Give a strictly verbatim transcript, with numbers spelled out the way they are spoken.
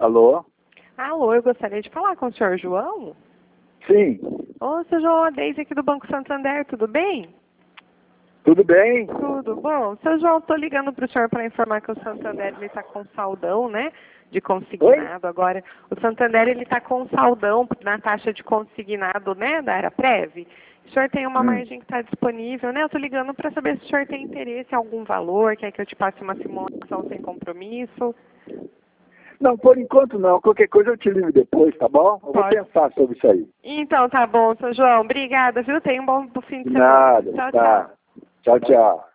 Alô? Alô, eu gostaria de falar com o senhor João. Sim. Ô, seu João, a Deise aqui do Banco Santander, tudo bem? Tudo bem? Tudo bom. Seu João, estou ligando para o senhor para informar que o Santander está com saldão, né, de consignado. Oi? Agora. O Santander está com saldão na taxa de consignado, né, da Aeroprev. O senhor tem uma hum. margem que está disponível, né? Eu estou ligando para saber se o senhor tem interesse em algum valor, quer que eu te passe uma simulação sem compromisso. Não, por enquanto não. Qualquer coisa eu te ligo depois, tá bom? Eu Pode. vou pensar sobre isso aí. Então tá bom, seu João. Obrigada, viu? Tenha um bom fim de semana. Nada, Tchau, tá. tchau. Tchau, tchau.